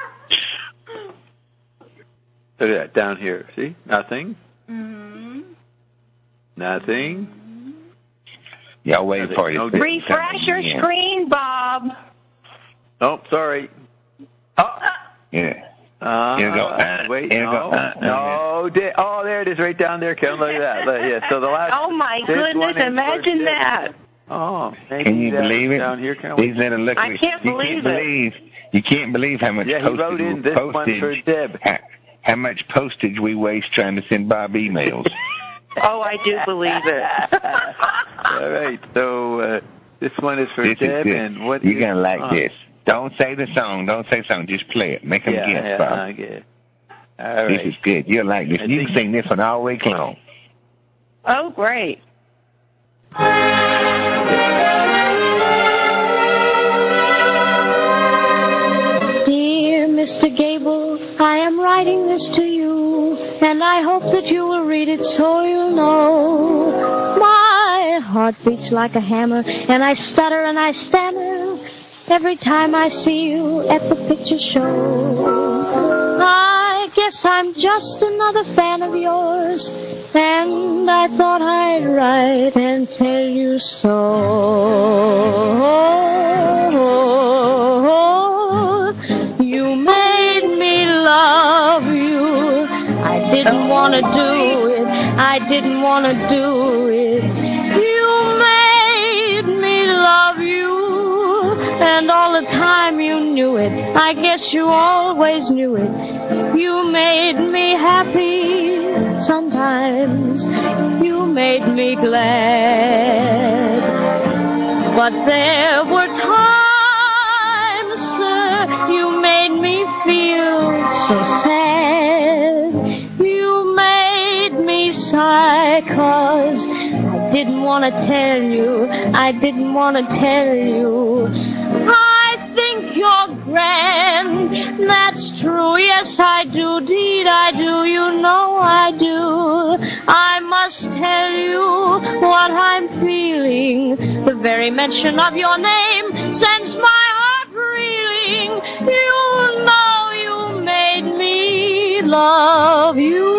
Look at that, down here. See? Nothing. Mm-hmm. Nothing. Yeah, I'll wait Nothing. for you. No to put Refresh something your in. screen, Bob. Oh, sorry. Oh. Yeah. Uh, Here we go. Uh, wait, here we no, go. Uh, no. Di- oh, there it is, right down there, Kevin. Look at that. Look, yeah. So the last. Oh, my this goodness, one is imagine for that. Deb. Oh, maybe Can you that believe it? down here, Karen? These little look. I can't you believe can't it. believe. You can't believe how much Yeah, he postage. wrote in this one postage for Deb. How, how much postage we waste trying to send Bob emails. Oh, I do believe it. All right. So uh, this one is for This is Deb, good. and what You're is- gonna like uh, this. Don't say the song. Don't say song. Just play it. Make them Yeah, guess, yeah, Bob. I get it. All right. This is good. You'll like this. I You think- can sing this one all week long. Oh, great. Dear Mister Gable, I am writing this to you, and I hope that you will read it so you'll know. My heart beats like a hammer, and I stutter and I stammer every time I see you at the picture show. I guess I'm just another fan of yours, and I thought I'd write and tell you so. You made me love you. I didn't want to do it. I didn't want to do it. You made me love you, and all the time you knew it. I guess you always knew it. You made me happy sometimes. You made me glad. But there were times, sir, you made me feel so sad. You made me sigh 'cause I didn't want to tell you. I didn't want to tell you. I think you're grand. That's true. Yes, I do. Deed, I do. You know I do. I must tell you what I'm feeling. The very mention of your name sends my heart reeling. You know you made me love you.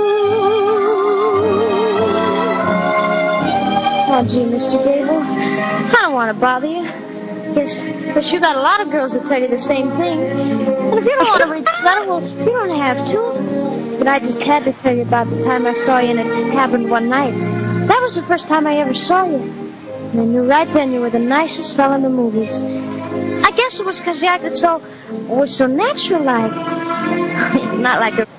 Oh, gee, Mister Gable, I don't want to bother you. Guess, guess you got a lot of girls that tell you the same thing. And if you don't want to read this letter, well, you don't have to. But I just had to tell you about the time I saw you and it happened one night. That was the first time I ever saw you. And I knew right then you were the nicest fellow in the movies. I guess it was because you acted so, was so natural-like. Not like a...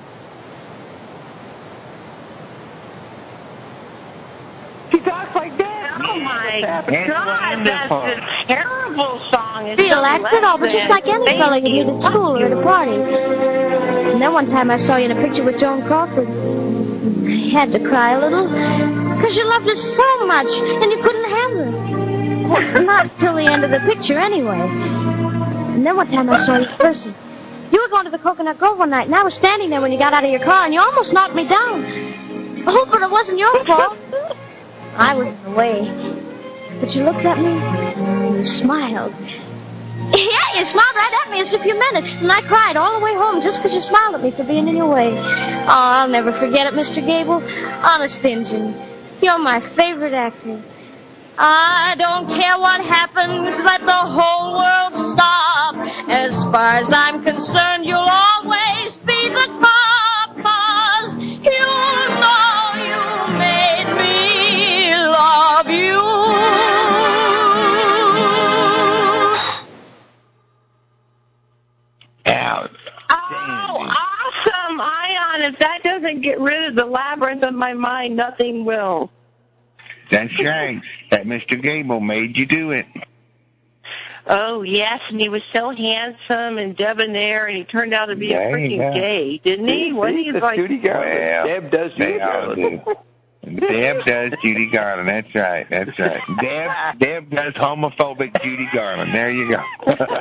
He talks like that. Oh, my God. That's a terrible song. It's Feel so acted over just like any Thank fellow you you. meet at school or at a party. And then one time I saw you in a picture with Joan Crawford. I had to cry a little, because you loved her so much, and you couldn't handle it. Well, not till the end of the picture, anyway. And then one time I saw you in person. You were going to the Coconut Grove one night, and I was standing there when you got out of your car, and you almost knocked me down. Oh, but it wasn't your fault. I was in the way. But you looked at me, and you smiled. Yeah, you smiled right at me as if you meant it. And I cried all the way home just because you smiled at me for being in your way. Oh, I'll never forget it, Mister Gable. Honest Injun, you're my favorite actor. I don't care what happens, let the whole world stop. As far as I'm concerned, you'll always be the top. 'Cause you know you made me love you. that doesn't get rid of the labyrinth of my mind, nothing will. That's right. That Mister Gable made you do it. Oh, yes, and he was so handsome and debonair, and he turned out to be There a you freaking go. gay, didn't he? Wasn't he That's like... Judy Garland. Well, Deb does Judy They all Garland. do. Deb does Judy Garland. That's right. That's right. Deb Deb does homophobic Judy Garland. There you go.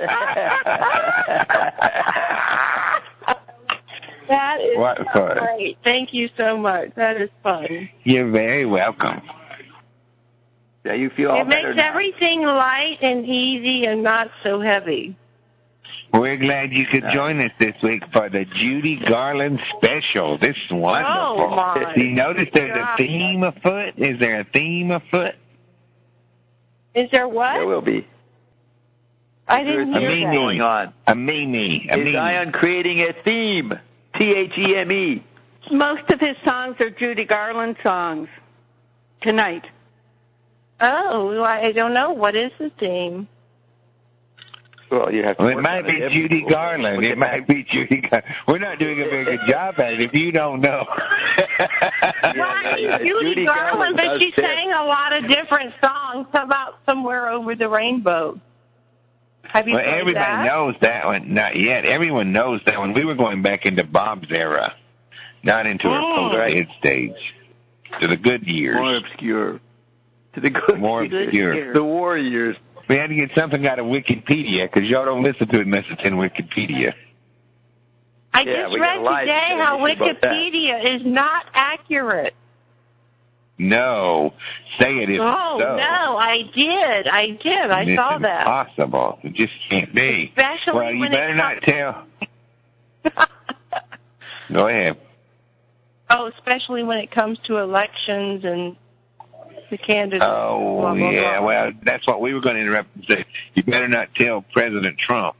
That is What fun. great. Thank you so much. That is fun. You're very welcome. Yeah, you feel all It makes better now. everything light and easy and not so heavy. We're glad you could join us this week for the Judy Garland special. This is wonderful. Oh, my Do you notice there's God. a theme afoot? Is there a theme afoot? Is there what? There will be. I didn't There's A hear theme that. meme. going on. A meme. A Is meme. Ion creating a theme? T H E M E. Most of his songs are Judy Garland songs. Tonight. Oh, well, I don't know. What is the theme? Well, you have to Well, it work might on be it. Judy Garland. Look It at might be Judy Garland. We're not doing a very good job at it if you don't know. Right, yeah, Judy, Judy Garland, Garland but does she fit. sang a lot of different songs. How about Somewhere Over the Rainbow? Have you Well, played everybody that? knows that one. Not yet. Everyone knows that one. We were going back into Bob's era, not into her Oh. post-hit stage, to the good years. More obscure. To the good More years. obscure. The war years. We had to get something out of Wikipedia because y'all don't listen to it unless it's in Wikipedia. I Yeah, just we got read a live today how information about that. Wikipedia is not accurate. No, say it isn't Oh, so. no, I did. I did. I It's saw that. impossible. It just can't be. Especially well, you when better it not comes... tell. Go ahead. Oh, especially when it comes to elections and the candidates. Oh, blah, blah, yeah. blah. Well, that's what we were going to interrupt and say. You better not tell President Trump.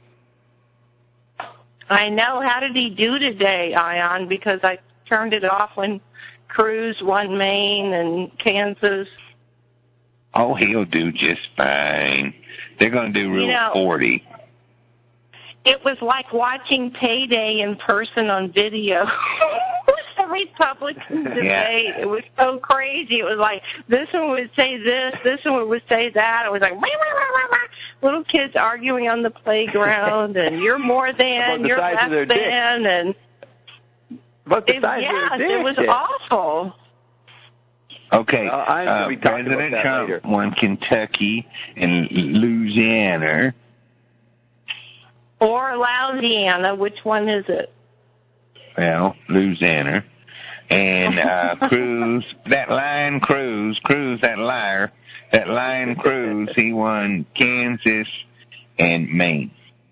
I know. How did he do today, Ion? Because I turned it off when Cruz won Maine and Kansas. Oh, he'll do just fine. They're going to do Rule You know- forty. It was like watching Payday in person on video. The Republican debate. It was so crazy. It was like this one would say this, this one would say that. It was like wah, wah, wah, wah, wah. Little kids arguing on the playground, and you're more About than, the you're size less of their dick. than, and About the it, size yes, of their dick. it was awful. Okay, Uh, I'm gonna uh, be talking about President that Trump later. won Kentucky and Louisiana. Or Louisiana. Which one is it? Well, Louisiana. And uh, Cruz, that Lion Cruz, Cruz, that liar, that Lion Cruz, he won Kansas and Maine.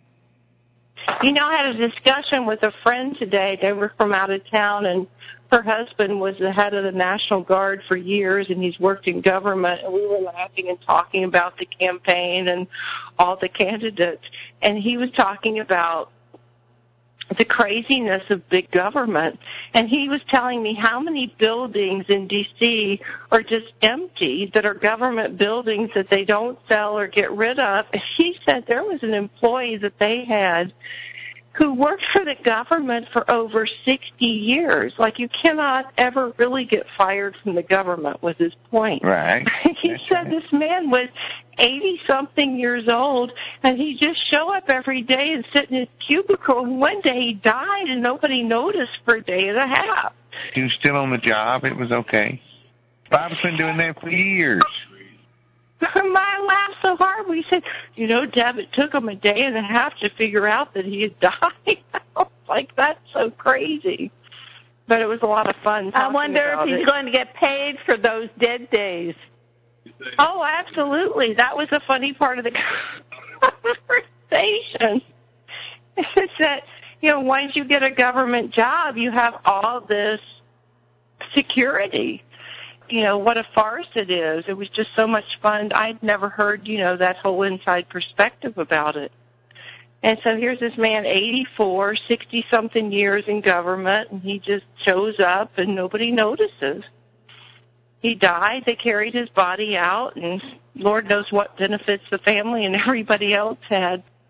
You know, I had a discussion with a friend today. They were from out of town, and her husband was the head of the National Guard for years, and he's worked in government. And we were laughing and talking about the campaign and all the candidates. And he was talking about the craziness of big government. And he was telling me how many buildings in D C are just empty that are government buildings that they don't sell or get rid of. He said there was an employee that they had who worked for the government for over sixty years. Like, you cannot ever really get fired from the government, was his point. Right. He That's said right. this man was eighty-something years old, and he just show up every day and sit in his cubicle, and one day he died, and nobody noticed for a day and a half. He was still on the job. It was okay. Bob's been doing that for years. I laughed so hard. We said, you know, Deb, it took him a day and a half to figure out that he had died. I was like, that's so crazy. But it was a lot of fun. I talking wonder about if he's it. going to get paid for those dead days. Oh, absolutely. That was a funny part of the conversation. It's that, you know, once you get a government job, you have all this security. You know, what a farce it is. It was just so much fun. I'd never heard, you know, that whole inside perspective about it. And so here's this man, eighty-four, sixty-something years in government, and he just shows up and nobody notices. He died. They carried his body out, and Lord knows what benefits the family and everybody else had.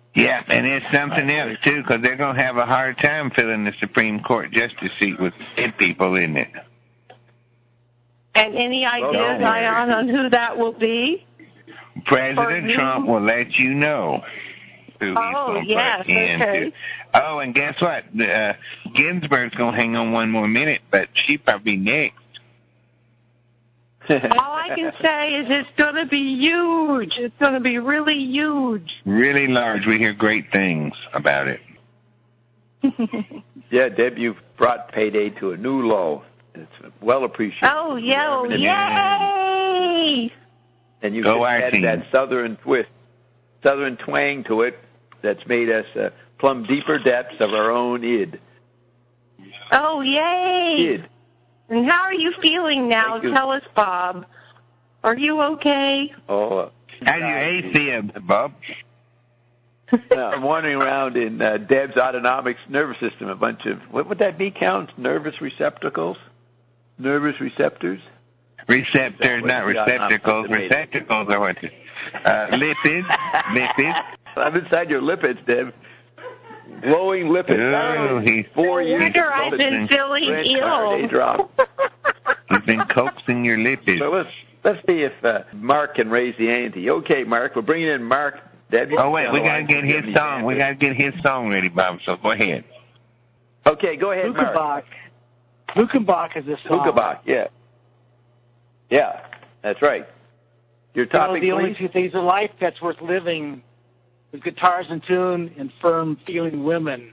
Yeah, and it's something else, too, because they're going to have a hard time filling the Supreme Court justice seat with dead people, isn't it? And any ideas, Well, Ion, on who that will be? President Trump will let you know who he's Oh, going to yes, put into. okay. Oh, and guess what? Uh, Ginsburg's going to hang on one more minute, but she probably next. All I can say is it's going to be huge. It's going to be really huge. Really large. We hear great things about it. Yeah, Deb, you've brought payday to a new low. It's well appreciated. Oh, yo, Yeah. yay! And you Go added Archie. that southern twist, southern twang to it that's made us uh, plumb deeper depths of our own id. Oh, yay! Id. And how are you feeling now? Thank you. Tell us, Bob. Are you okay? Oh, uh, How's your AFib, Bob? I'm wandering around in uh, Deb's autonomic nervous system, a bunch of, what would that be, Count? Nervous receptacles? Nervous receptors? Receptors, not what you got receptacles. on the Receptacles are what? Uh, lipids. Lipids. I'm inside your lipids, Deb. Glowing lipids. Oh, he's, Four No years wonder I've of been feeling red ill. card, a drop. he's been coaxing your lipids. So let's, let's see if uh, Mark can raise the ante. Okay, Mark, we're bringing in Mark. Deb, you Oh, wait, can we tell got to I get can his me song. We answers. got to get his song ready, Bob, so go ahead. Okay, go ahead, Mark. Lukenbach. Lukenbach is a song. Lukenbach, yeah. Yeah, that's right. Your You know, topic, the only please? two things in life that's worth living is guitars in tune and firm feeling women.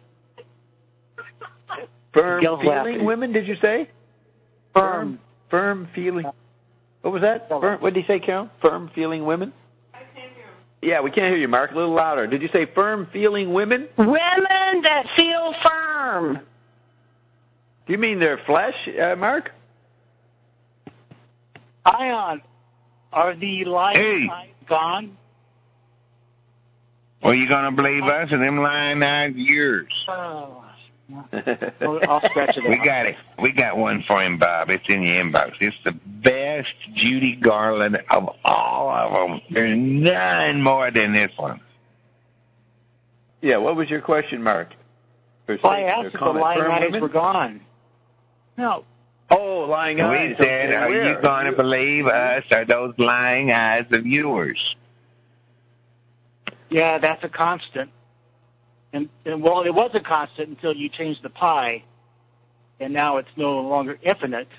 Firm Gil's feeling laughing. women, did you say? Firm. Firm feeling. What was that? Firm, what did he say, Carol? Firm feeling women? I can't hear him. Yeah, we can't hear you, Mark. A little louder. Did you say firm feeling women? Women that feel firm. Do you mean their flesh, uh, Mark? Ion, are the lights Hey. gone? Well, you going to believe us or them lying eyes yours? Oh, I'll, I'll scratch it We out. got it. We got one for him, Bob. It's in your inbox. It's the best Judy Garland of all of them. There's none more than this one. Yeah, what was your question, Mark? Or Well, I statement or asked if the comment? lying Firm eyes women? were gone. No. Oh, lying And eyes. we said, Okay, are where? you going to believe us or those lying eyes of yours? Yeah, that's a constant. And, and well, it was a constant until you changed the pi, and now it's no longer infinite.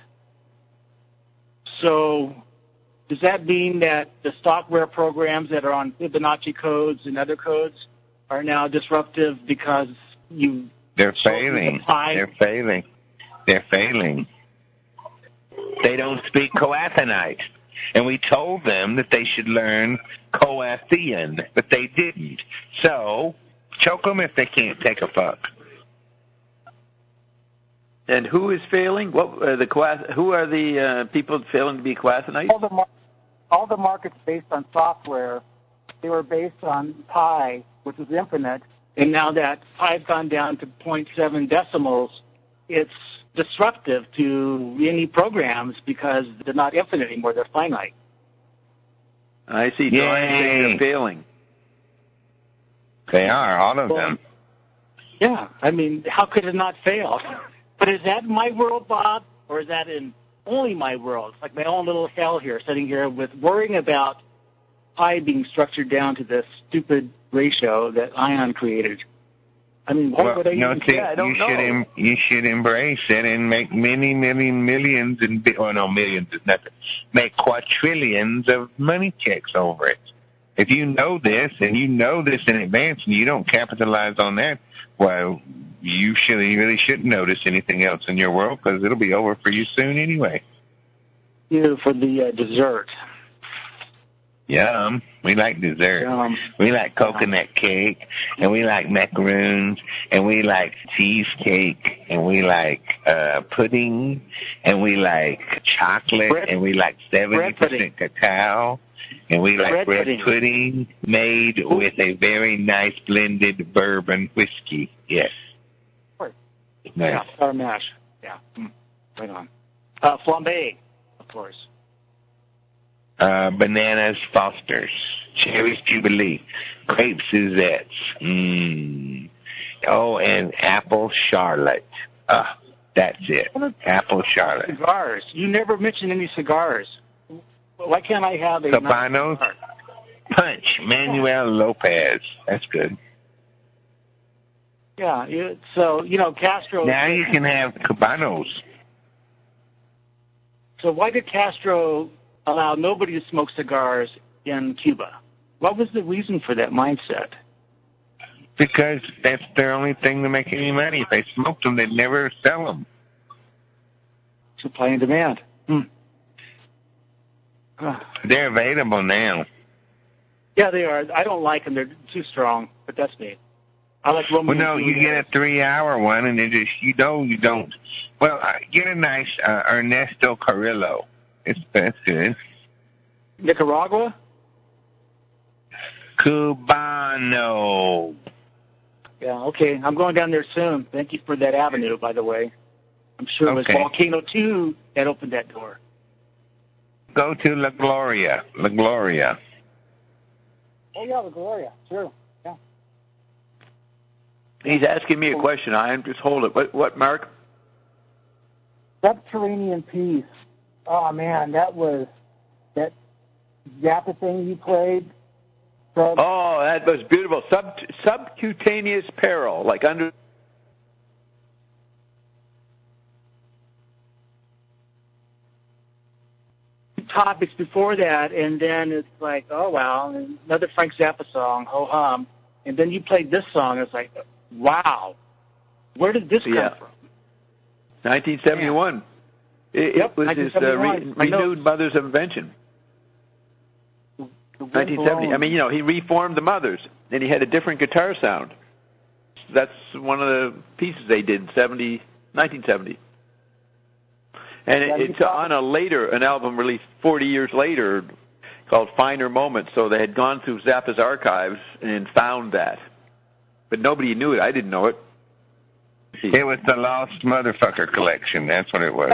So does that mean that the stockware programs that are on Fibonacci codes and other codes are now disruptive because you They're shortened failing. the pi? They're failing. They're failing. They don't speak Coathonite. And we told them that they should learn Coathian, but they didn't. So, choke them if they can't take a fuck. And who is failing? What uh, the Coath- Who are the uh, people failing to be Coathonites? all the mar- all the markets based on software, they were based on pi, which is infinite, and now that pi's gone down to zero point seven decimals, it's disruptive to any programs because they're not infinite anymore; they're finite. I see. So I'm saying they're failing. They are, all of Well, them. Yeah, I mean, how could it not fail? But is that my world, Bob, or is that in only my world? It's like my own little hell here, sitting here with worrying about pi being structured down to this stupid ratio that Ion created. I mean, what Well, would I no, even see, say? I you don't should know. em- you should embrace it and make many, million, millions and bi- oh no, millions is nothing. Make quadrillions of money checks over it. If you know this and you know this in advance and you don't capitalize on that, well, you should you really shouldn't notice anything else in your world because it'll be over for you soon anyway. You know, for the uh, dessert. Yum. We like dessert. Um, We like coconut cake, and we like macaroons, and we like cheesecake, and we like uh pudding, and we like chocolate, Bread- and we like seventy percent cacao, and we like Bread bread pudding. pudding made with a very nice blended bourbon whiskey. Yes. Right. Nice. Yeah, sour mash. Yeah, mm, right on. Uh, flambe, of course. uh, bananas Foster's, cherries Jubilee, grape Suzette's, mm. oh, and apple Charlotte. Uh, that's it. Apple Charlotte. Cigars. You never mentioned any cigars. Why can't I have a Cabanos? Punch, Manuel Lopez. That's good. Yeah, it, so, you know, Castro... Now you can have Cabanos. So why did Castro allow nobody to smoke cigars in Cuba? What was the reason for that mindset? Because that's their only thing to make any money. If they smoked them, they'd never sell them. Supply and demand. Hmm. They're available now. Yeah, they are. I don't like them. They're too strong, but that's me. I like Romeo. Well, no, you get a three-hour one, and it just, you know, you don't. Well, uh, get a nice uh, Ernesto Carrillo. It's that's good. Nicaragua? Cubano. Yeah, okay. I'm going down there soon. Thank you for that avenue, by the way. I'm sure it was Okay. Volcano two that opened that door. Go to La Gloria. La Gloria. Oh, yeah, La Gloria. Sure. Yeah. He's asking me a question. I am just hold it. What, what, Mark? Subterranean Peace. Oh, man, that was that Zappa thing you played. Sub- Oh, that was beautiful. Sub, subcutaneous peril, like under... Topics before that, and then it's like, oh, well, another Frank Zappa song, ho hum. And then you played this song. It's like, wow, where did this come Yeah. from? nineteen seventy-one. It, Yep, it was his uh, re- My renewed notes. Mother's Invention. nineteen seventy. I mean, you know, he reformed the Mothers, and he had a different guitar sound. That's one of the pieces they did in seventy, nineteen seventy. And it, it's on a later, an album released forty years later called Finer Moments. So they had gone through Zappa's archives and found that. But nobody knew it. I didn't know it. It was the Lost Motherfucker collection. That's what it was.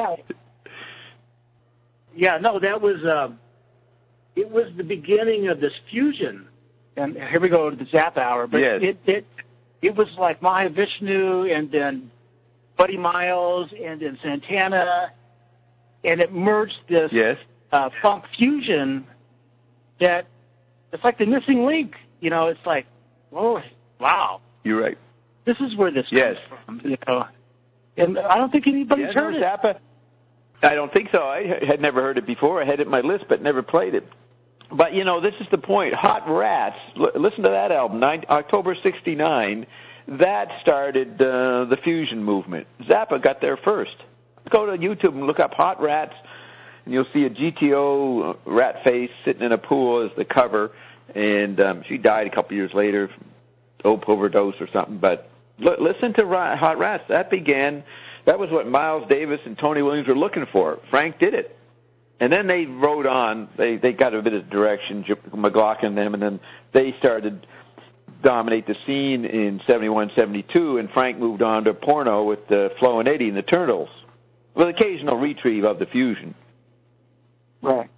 Yeah, no, that was, uh, it was the beginning of this fusion. And here we go to the Zappa hour. But Yes. it, it, it was like Mahavishnu and then Buddy Miles and then Santana. And it merged this Yes. uh, funk fusion that it's like the missing link. You know, it's like, oh, wow. You're right. This is where this Yes. comes from. You know? And I don't think anybody's Yeah, heard no, it. Zappa. I don't think so. I had never heard it before. I had it in my list, but never played it. But, you know, this is the point. Hot Rats, l- listen to that album, nine, October sixty-nine. That started uh, the fusion movement. Zappa got there first. Go to YouTube and look up Hot Rats, and you'll see a G T O rat face sitting in a pool as the cover. And um, she died a couple years later, dope overdose or something. But l- listen to Ra- Hot Rats. That began, that was what Miles Davis and Tony Williams were looking for. Frank did it. And then they rode on. They they got a bit of direction, McLaughlin and them, and then they started dominate the scene in seventy-one, seventy-two, and Frank moved on to porno with uh, Flo and Eddie and the Turtles, with occasional retrieve of the fusion. Right.